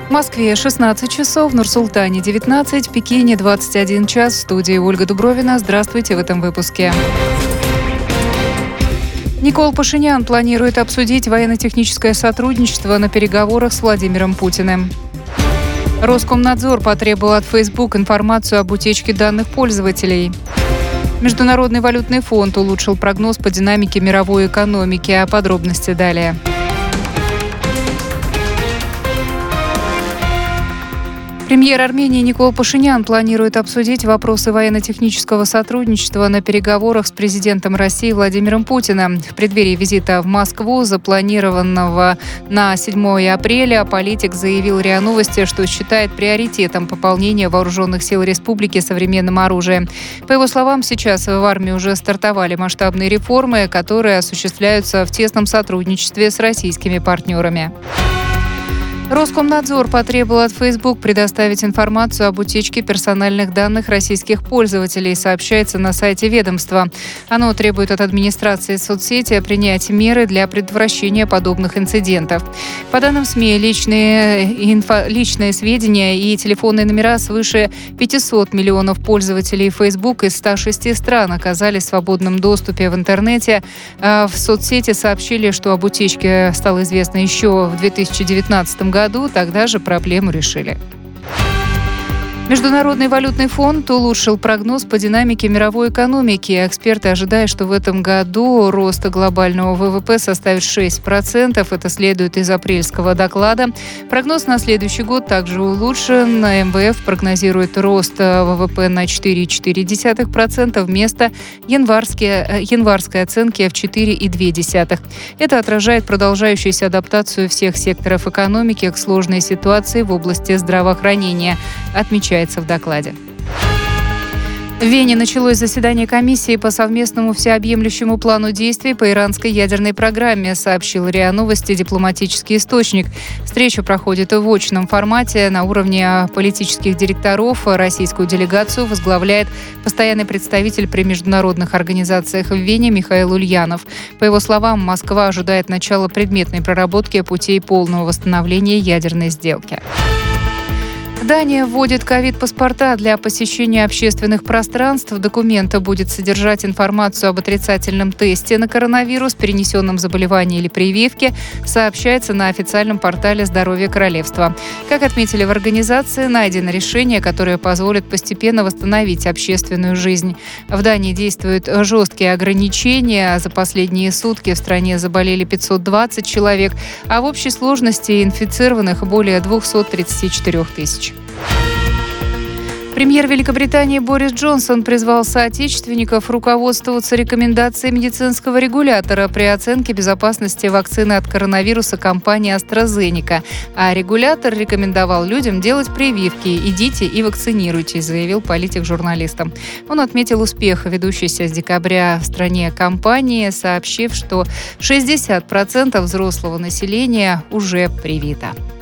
В Москве 16 часов, в Нур-Султане 19, в Пекине 21 час. В студии Ольга Дубровина. Здравствуйте в этом выпуске. Никол Пашинян планирует обсудить военно-техническое сотрудничество на переговорах с Владимиром Путиным. Роскомнадзор потребовал от Facebook информацию об утечке данных пользователей. Международный валютный фонд улучшил прогноз по динамике мировой экономики. А подробности далее. Премьер Армении Никол Пашинян планирует обсудить вопросы военно-технического сотрудничества на переговорах с президентом России Владимиром Путиным. В преддверии визита в Москву, запланированного на 7 апреля, политик заявил РИА Новости, что считает приоритетом пополнение вооруженных сил республики современным оружием. По его словам, сейчас в армии уже стартовали масштабные реформы, которые осуществляются в тесном сотрудничестве с российскими партнерами. Роскомнадзор потребовал от Facebook предоставить информацию об утечке персональных данных российских пользователей, сообщается на сайте ведомства. Оно требует от администрации соцсети принять меры для предотвращения подобных инцидентов. По данным СМИ, личные сведения и телефонные номера свыше 500 миллионов пользователей Facebook из 106 стран оказались в свободном доступе в интернете. В соцсети сообщили, что об утечке стало известно еще в 2019 году. Тогда же проблему решили. Международный валютный фонд улучшил прогноз по динамике мировой экономики. Эксперты ожидают, что в этом году рост глобального ВВП составит 6%. Это следует из апрельского доклада. Прогноз на следующий год также улучшен. МВФ прогнозирует рост ВВП на 4,4% вместо январской оценки в 4,2%. Это отражает продолжающуюся адаптацию всех секторов экономики к сложной ситуации в области здравоохранения, отмечается в докладе. В Вене началось заседание комиссии по совместному всеобъемлющему плану действий по иранской ядерной программе, сообщил РИА Новости дипломатический источник. Встреча проходит в очном формате на уровне политических директоров. Российскую делегацию возглавляет постоянный представитель при международных организациях в Вене Михаил Ульянов. По его словам, Москва ожидает начала предметной проработки путей полного восстановления ядерной сделки. Дания вводит ковид-паспорта для посещения общественных пространств. Документ будет содержать информацию об отрицательном тесте на коронавирус, перенесенном заболевании или прививке, сообщается на официальном портале «Здоровье королевства». Как отметили в организации, найдено решение, которое позволит постепенно восстановить общественную жизнь. В Дании действуют жесткие ограничения. За последние сутки в стране заболели 520 человек, а в общей сложности инфицированных более 234 тысяч. Премьер Великобритании Борис Джонсон призвал соотечественников руководствоваться рекомендацией медицинского регулятора при оценке безопасности вакцины от коронавируса компании AstraZeneca. А регулятор рекомендовал людям делать прививки. «Идите и вакцинируйтесь», заявил политик журналистам. Он отметил успех ведущейся с декабря в стране кампании, сообщив, что 60% взрослого населения уже привито.